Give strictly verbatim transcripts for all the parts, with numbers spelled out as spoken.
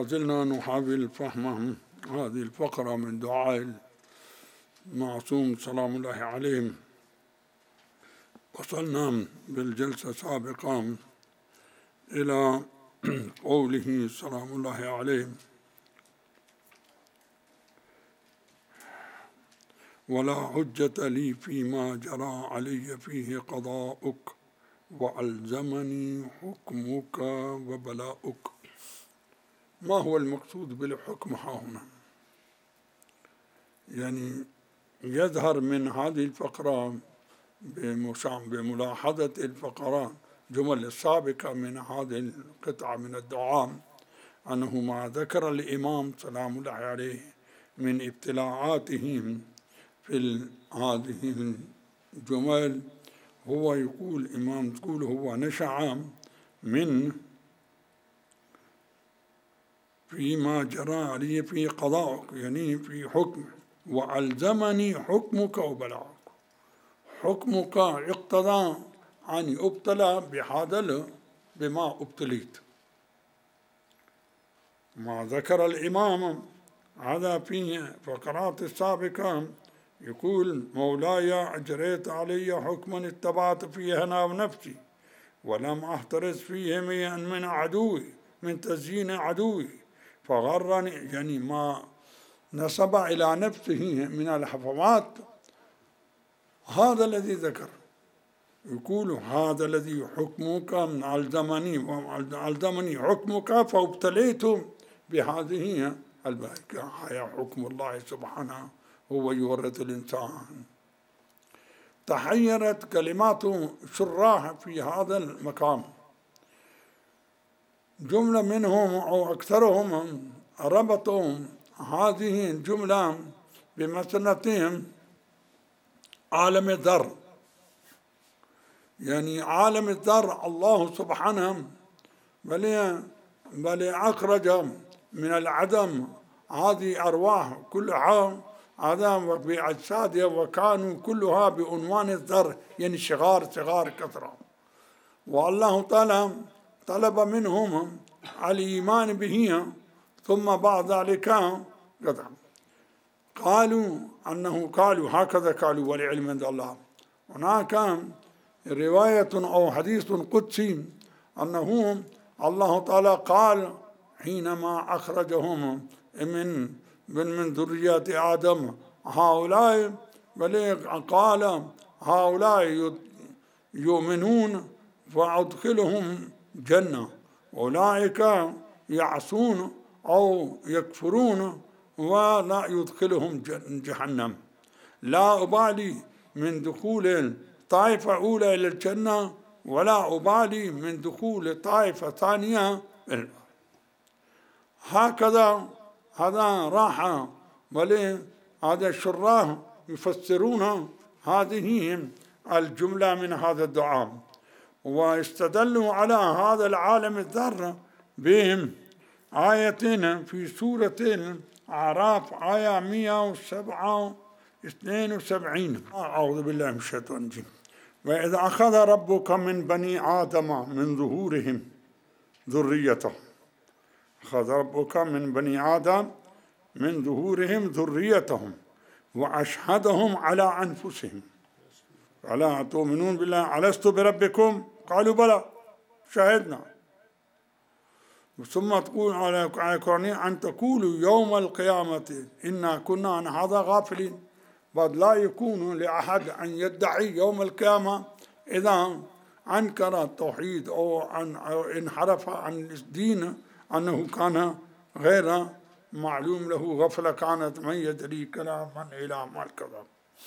زلنا نحاول فهم هذه الفقرة من دعاء المعصوم سلام الله عليه. وصلنا بالجلسة السابقة إلى قوله سلام الله عليه: ولا حجة لي فيما جرى علي فيه قضاؤك وألزمني حكمك وبلاؤك. ما هو المقصود بالحكم هنا؟ يعني يظهر من هذه الفقرة بملاحظة الفقرات جمل السابقة من هذه القطعة من الدعاء أنه ما ذكر الإمام سلام الله عليه من ابتلاعاتهم في هذه الجمل، هو يقول الإمام يقول هو نشأ من فيما جرى علي في قضاءك، يعني في حكم، وألزمني حكمك وبلاؤك. حكمك اقتضى أن أبتلى بهذا بما ابتليت. ما ذكر الإمام هذا في فقرات السابقة يقول: مولاي أجريت علي حكما اتبعت فيه هوى نفسي ولم أحترز فيه من عدوي من تزيين عدوي فغرني، يعني ما نسب إلى نفسه من الحفوات هذا الذي ذكر. يقول هذا الذي حكمك ألزمني ألزمني حكمك فابتليت بهذه البركة. هي حكم الله سبحانه، هو يورث الإنسان. تحيرت كلمات شراح في هذا المقام، جملة منهم أو أكثرهم ربطوا هذه الجملة بمسألة عالم الذر. يعني عالم الذر الله سبحانه بل بل أخرج من العدم هذه أرواح كلها عدم بأجسادها، وكانوا كلها بعنوان الذر، يعني صغار صغار كثرة. والله تعالى طلب منهم الإيمان به، ثم بعد ذلك قدر قالوا أنه قالوا هكذا قالوا والعلم عند الله. هناك رواية أو حديث قدسي أنه الله تعالى قال حينما أخرجهم من من من ذرية آدم هؤلاء، بل قال هؤلاء يؤمنون فأدخلهم جنة، أولئك يعصون أو يكفرون ولا يدخلهم جهنم. لا أبالي من دخول طائفة أولى إلى الجنة ولا أبالي من دخول طائفة ثانية. هكذا هذا راح بل هذا الشراح يفسرون هذه الجملة من هذا الدعاء، واستدلوا على هذا العالم الذر بهم آية في سورة الأعراف آية مئة وسبعة واثنين وسبعين. أعوذ بالله من الشيطان الرجيم. وإذا أخذ ربك من بني آدم من ظهورهم ذريتهم أخذ ربك من بني آدم من ظهورهم ذريتهم وأشهدهم على أنفسهم ألا تؤمنون بالله ألست بربكم قالوا بلى شهدنا. ثم تقول على القرآن أن تقولوا يوم القيامة إنا كنا عن هذا غافلين. بعد لا يكون لأحد أن يدعي يوم القيامة إذا أنكر التوحيد أو انحرف عن الدين أنه كان غير معلوم له غفلة كانت من يدري كلاما إلى ما الكذب.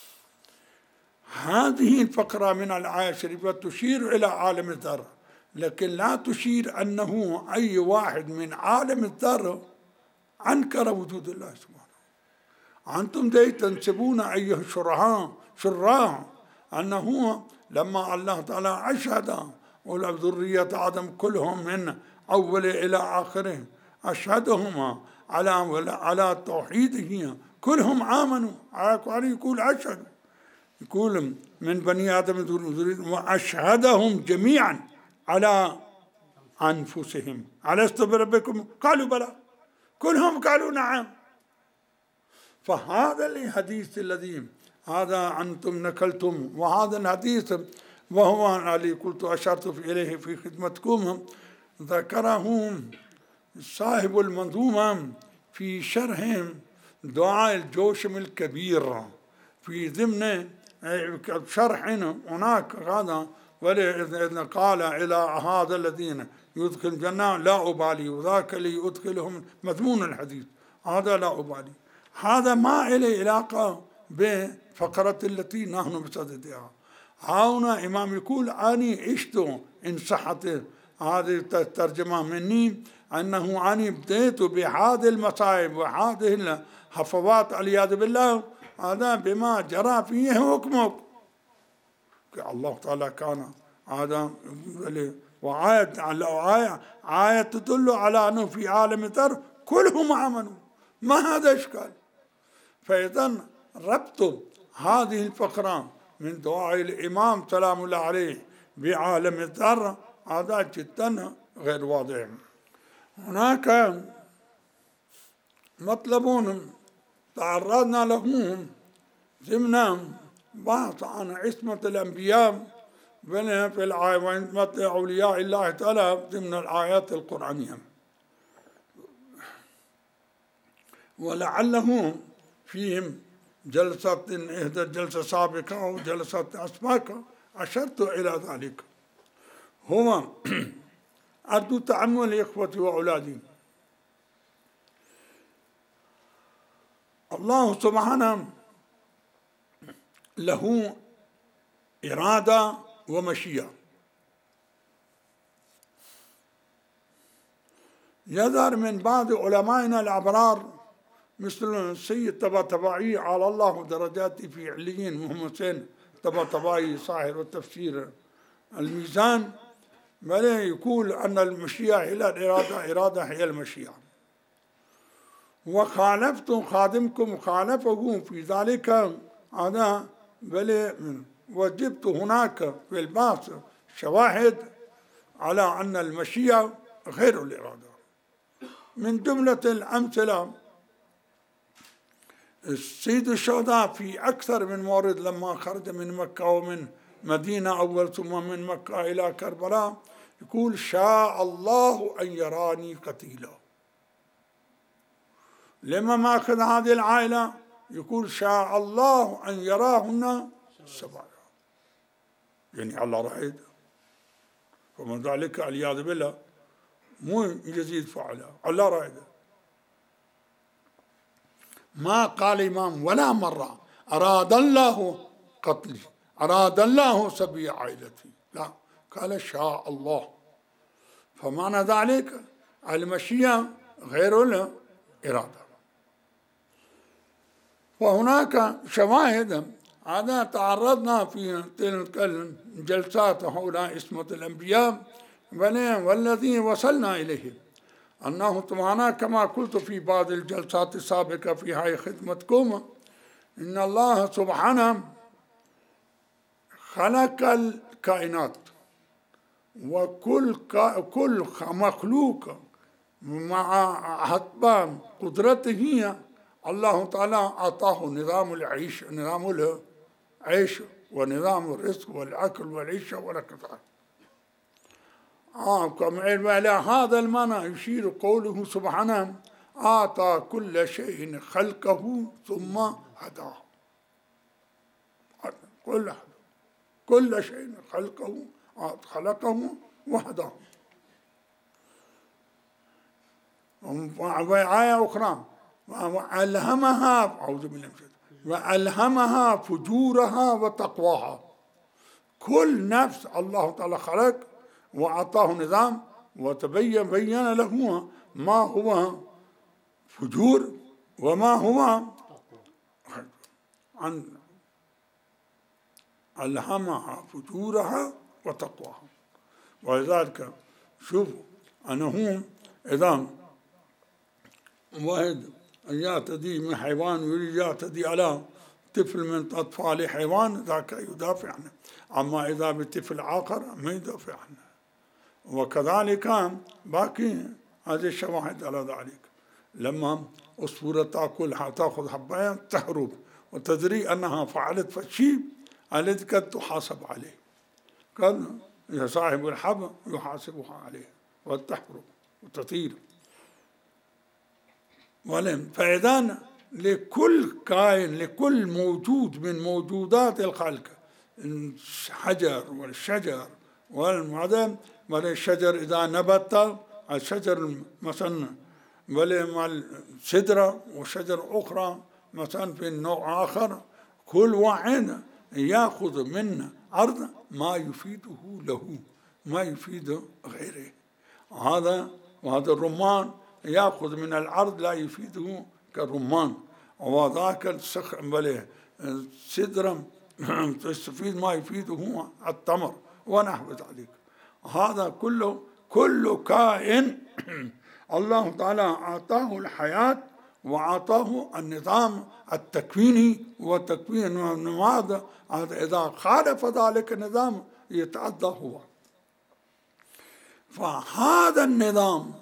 هذه الفقرة من الآية الشريفة تشير إلى عالم الذر، لكن لا تشير أنه أي واحد من عالم الذر أنكر وجود الله سبحانه. أنتم دي تنسبون أيها الشرعاء شراء أنه لما الله تعالى أشهد ذرية آدم كلهم من أول إلى آخره أشهدهم على على توحيده كلهم آمنوا. يقول أشهد، يقول من بني آدم وأشهدهم جميعا على أنفسهم ألست بربكم قالوا بلى كلهم قالوا نعم. فهذا الحديث الذي هذا أنتم نقلتم، وهذا الحديث وهو الذي قلت أشرت إليه في خدمتكم، ذكره صاحب المنظومة في شرح دعاء الجوشم الكبير في ضمن شرح هناك هذا، وإذا قال إلى هذا الذين يدخل الجنة لا أبالي وذاك اللي يدخلهم مضمون الحديث هذا لا أبالي. هذا ما إليه علاقة بفقرة التي نحن بصددها. هنا إمام يقول أني عشت إن صحت هذه الترجمة مني أنه أني بديت بهذه المصائب وهذه الهفوات والعياذ بالله، هذا بما جرى فيه حكمك. الله تعالى كان هذا وآية آية آية تدل على أنه في عالم الذر كلهم آمنوا، ما هذا إشكال. فإذا ربط هذه الفقرة من دعاء الإمام سلام الله عليه بعالم الذر هذا جدا غير واضح. هناك مطلب تعرضنا له ضمن بحث عن عصمة الأنبياء في عصمة أولياء الله تعالى ضمن الآيات القرآنية، ولعله فيهم جلسة إحدى الجلسة سابقة أو جلسة أسبقة أشرت إلى ذلك. هو أرجو تأمل إخوتي وأولادي. الله سبحانه له إرادة ومشيئة. يظهر من بعض علمائنا الأبرار مثل السيد طباطبائي على الله درجاته في عليين، محمد حسين طباطبائي صاحب التفسير الميزان، بل يقول أن المشيئة هي الإرادة، إرادة هي المشيئة. وخالفت خادمكم خالفه في ذلك أنا، بل وجدت هناك في البحث شواهد على أن المشيئة غير الإرادة. من جملة الأمثلة السيد الشهداء في أكثر من مورد لما خرج من مكة ومن مدينة أول ثم من مكة إلى كربلاء يقول شاء الله أن يراني قتيلا. لما ما أخذ هذه العائلة يقول شاء الله أن يراهن سبعا، يعني الله رأيد. ومن ذلك العياذ بالله مو يزيد فعلا، الله رأيد. ما قال إمام ولا مرة أراد الله قتلي، أراد الله سبي عائلتي، لا، قال شاء الله. فمعنى ذلك المشيئة غير الإرادة. وهناك شواهد هذا تعرضنا في تلك الجلسات حول عصمة الأنبياء، والذي وصلنا إليه أنه سبحانه كما قلت في بعض الجلسات السابقة في هاي خدمتكم، إن الله سبحانه خلق الكائنات وكل كل مخلوق مع حسب قدرته الله تعالى أعطاه نظام العيش، نظام العيش ونظام الرزق والأكل والعيشة والكفاءة. آه كما إلى هذا المعنى يشير قوله سبحانه أعطى كل شيء خلقه ثم هداه. كل كل شيء خلقه خلقه وهداه. وآية أخرى وألهمها أعوذ بالله من الشيطان وألهمها فجورها وتقواها. كل نفس الله تعالى خلق وأعطاه نظام وتبين بين له ما هو فجور وما هو عن ألهمها فجورها وتقواها. ولذلك شوفوا أنه إذا واحد يعتدي من حيوان يريد يعتدي على طفل من أطفال حيوان ذاك يدافع عنه، أما إذا بطفل آخر ما يدافع عنه. وكذلك باقي هذه الشواهد على ذلك. لما عصفورة تأكل تأخذ حباية تهرب وتدري أنها فعلت شيء التي قد تحاسب عليه، قد صاحب الحب يحاسبها عليه وتهرب وتطير. ولم فإذا لكل كائن، لكل موجود من موجودات الخلق، الحجر والشجر والمعدن، والشجر إذا نبت الشجر مثلا مع السدرة وشجر أخرى مثلا في النوع آخر، كل واحد يأخذ من أرض ما يفيده له، ما يفيد غيره. هذا وهذا الرمان يأخذ من الأرض لا يفيده كالرمان، وذاك السدرة تستفيد ما يفيده التمر ونحو ذلك. هذا كله كل كائن الله تعالى أعطاه الحياة وأعطاه النظام التكويني وتكوين هذا، إذا خالف ذلك النظام يتعدى هو. فهذا النظام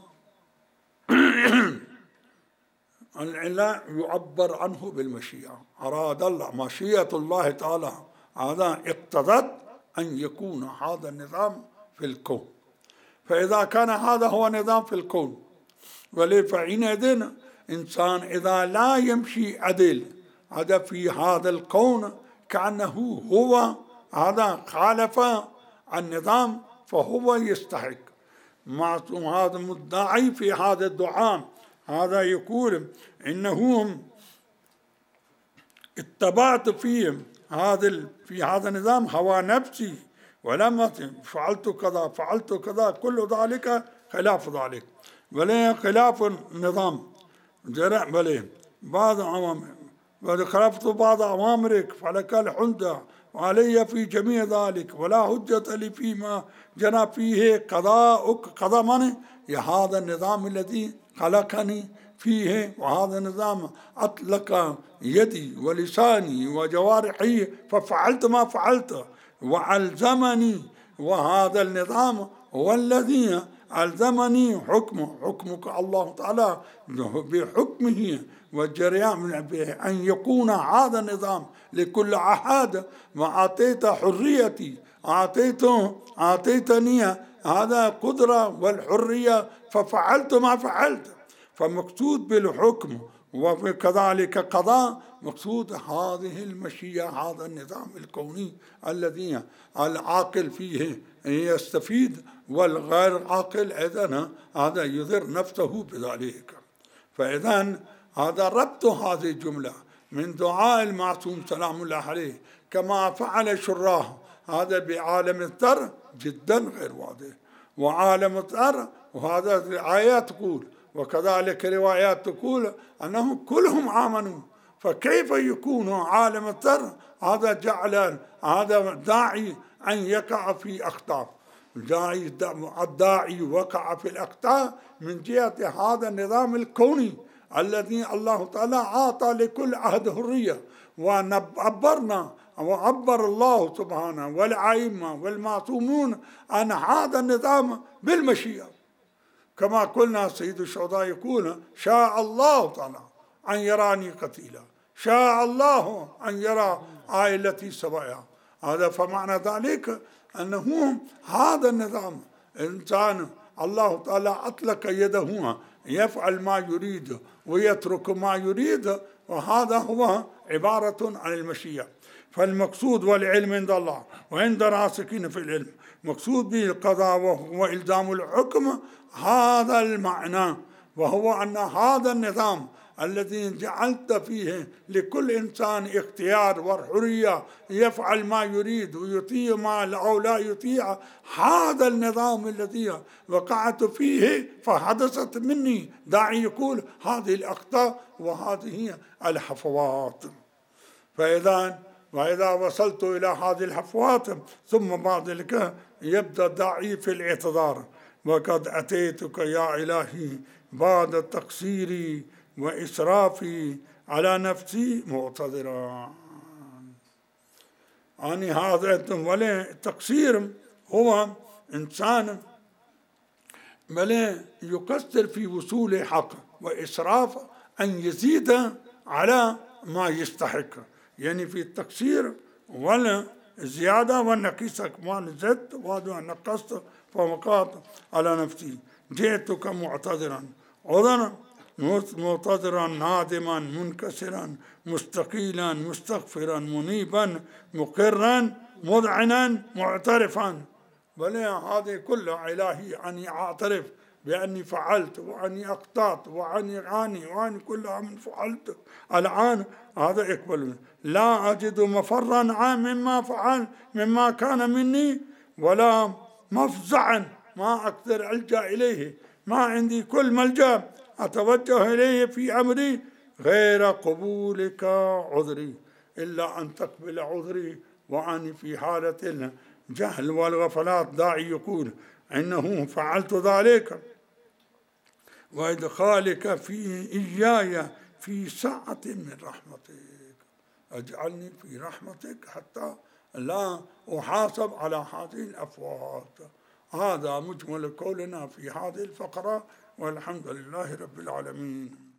العلاء يعبر عنه بالمشيئة. أراد الله مشيئة الله تعالى، هذا اقتضت أن يكون هذا النظام في الكون. فإذا كان هذا هو نظام في الكون، ولفحينئذ إنسان إذا لا يمشي عدل هذا في هذا الكون كأنه هو هذا خالف النظام، فهو يستحق. معصوم هذا مدعي في هذا الدعاء، هذا يقول إنهم اتبعت فيهم هذا في هذا النظام هوى نفسي ولما فعلت كذا فعلت كذا، كل ذلك خلاف ذلك، بل خلاف النظام جرى بل بعض أوامر، خالفت بعض أوامرك فلك الحجة وعلي في جميع ذلك، ولا حجة لي فيما جرى فيه قضاءك قضاء من هذا النظام الذي خلقني فيه، وهذا النظام أطلق يدي ولساني وجوارحي ففعلت ما فعلت وألزمني، وهذا النظام هو الذي ألزمني حكمه، حكمك الله تعالى بحكمه والجريان بأن يكون هذا النظام لكل أحد، وأعطيت حريتي أعطيته أعطيتني هذا قدرة والحرية ففعلت ما فعلت. فمقصود بالحكم وكذلك قضاء مقصود هذه المشيئة، هذا النظام الكوني الذي العاقل فيه يستفيد والغير عاقل إذن هذا يضر نفسه بذلك. فإذن هذا ربط هذه الجملة من دعاء المعصوم سلام الله عليه كما فعل شراه هذا بعالم الذر جدا غير واضح، وعالم الذر وهذا الآيات تقول وكذلك روايات تقول أنهم كلهم آمنوا، فكيف يكون عالم الذر هذا جعل هذا داعي أن يقع في أخطاء، الداعي وقع في الأخطاء من جهة هذا النظام الكوني الذي الله تعالى أعطى لكل أحد حرية. وعبرنا وعبر الله سبحانه والأئمة والمعصومون عن هذا النظام بالمشيئة، كما قلنا سيد الشهداء يقول شاء الله تعالى أن يراني قتيلا، شاء الله أن يرى عائلتي سوايا. هذا فمعنى ذلك أنه هذا النظام إنسان الله تعالى أطلق يده يفعل ما يريد ويترك ما يريد، وهذا هو عبارة عن المشيئة. فالمقصود والعلم عند الله وعند راسخين في العلم مقصود به القضاء وهو إلزام الحكم، هذا المعنى، وهو أن هذا النظام الذي جعلت فيه لكل إنسان اختيار والحرية يفعل ما يريد ويطيع ما أو لا يطيع، هذا النظام الذي وقعت فيه فحدثت مني داعي يقول هذه الأخطاء وهذه الحفوات. فإذا وإذا وصلت إلى هذه الحفوات ثم بعد ذلك يبدأ داعي في الاعتذار، وقد أتيتك يا إلهي بعد تقصيري وإسرافي على نفسي معتذرا. يعني هذا ولا التقصير هو إنسان بل يقصر في وصول حق وإسراف أن يزيد على ما يستحق، يعني في التقصير ولا الزيادة والنقيصة، كمان زدت وهذا نقصت فوقعت على نفسي. جئتك معتذرا عذرا معتذرا نادما منكسرا مستقيلا مستغفرا منيبا مقرا مذعنا معترفا. بل هذه كلها إلهي أني أعترف بأني فعلت وأني أخطأت وأني أني وأني كلها من فعلت الآن هذا يقبل. لا أجد مفرا عن مما فعل مما كان مني ولا مفزعا ما أقدر ألجأ إليه، ما عندي كل ملجأ أتوجه إليه في أمري غير قبولك عذري، إلا أن تقبل عذري وأني في حالة الجهل والغفلات. داعي يقول إنه فعلت ذلك وإدخالك في إياي في سعة من رحمتك، اجعلني في رحمتك حتى لا أحاسب على هذه الأفوات. هذا مجمل قولنا في هذه الفقرة، والحمد لله رب العالمين.